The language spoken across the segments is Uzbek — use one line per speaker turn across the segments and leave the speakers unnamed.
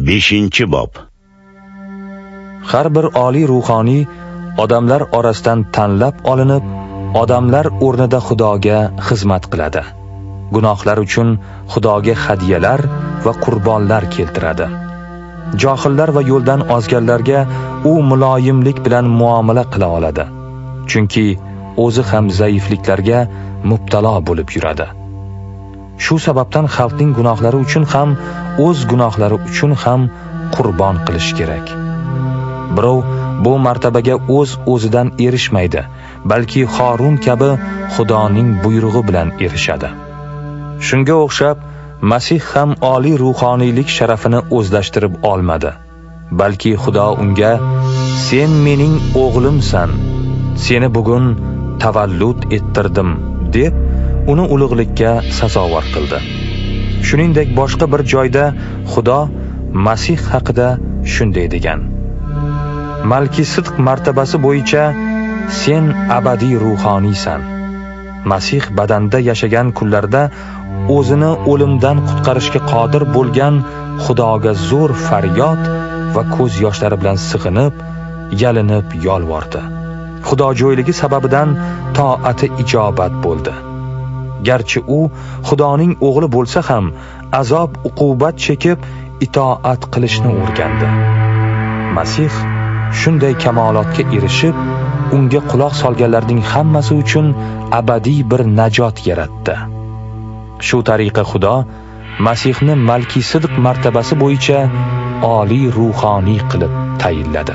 5-bob.
Har bir oliy ruhoniy odamlar orasidan tanlab olinib, odamlar o'rnida Xudoga xizmat qiladi. Gunohlar uchun Xudoga hadiyalar va qurbonlar keltiradi. Johillar va yo'ldan ozganlarga u muloyimlik bilan muomala qila oladi. Chunki o'zi ham zaifliklarga mubtalo bo'lib yuradi. Shu sababdan xalqning gunohlari uchun ham, o'z gunohlari uchun ham qurbon qilish kerak. Birov bu martabaga o'zidan erishmaydi, balki Harun kabi Xudoning buyrug'i bilan erishadi. Shunga o'xshab, Masih ham oliy ruhoniylik sharafini o'zlashtirib olmadi, balki Xudo unga "Sen mening o'g'limsan, seni bugun tavallud ettirdim" deb uni ulug'likka sazovor qildi. Shuningdek, boshqa bir joyda Xudo Masih haqida shunday degan: Malkisidq martabasi bo'yicha sen abadiy ruhoniysan. Masih badanda yashagan kunlarda o'zini o'limdan qutqarishga qodir bo'lgan Xudoga zo'r faryod va ko'z yoshlari bilan sig'inib, yalinib yolvordi. Xudojo'yligi sababidan toati ijobat bo'ldi. Garchi u Xudoning o'g'li bo'lsa ham, azob uqubat chekib itoat qilishni o'rgandi. Masih shunday kamolotga erishib, unga quloq solganlarning hammasi uchun abadiy bir najot yaratdi. Shu tariqa Xudo Masihni Malkisidq martabasi bo'yicha oliy ruhoniy qilib tayinladi.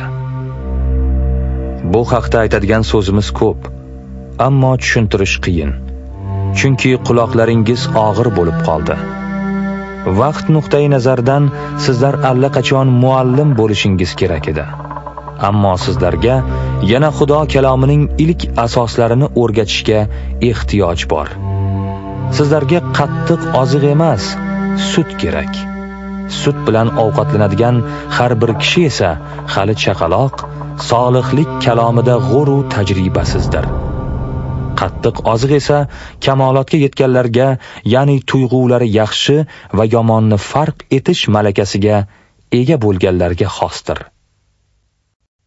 Bu haqda aytadigan so'zimiz ko'p, ammo tushuntirish qiyin. Chunki quloqlaringiz og'ir bo'lib qoldi. Vaqt nuqtai nazaridan sizlar allaqachon muallim bo'lishingiz kerak edi. Ammo sizlarga yana Xudo kalomining ilk asoslarini o'rgatishga ehtiyoj bor. Sizlarga qattiq oziq emas, sut kerak. Sut bilan ovqatlanadigan har bir kishi esa hali chaqaloq, solihlik kalomida g'o'ru tajribasizdir. Qattiq oziq esa kamolotga yetganlarga, ya'ni tuyg'ulari yaxshi va yomonni farq etish malakasiga ega bo'lganlarga xosdir.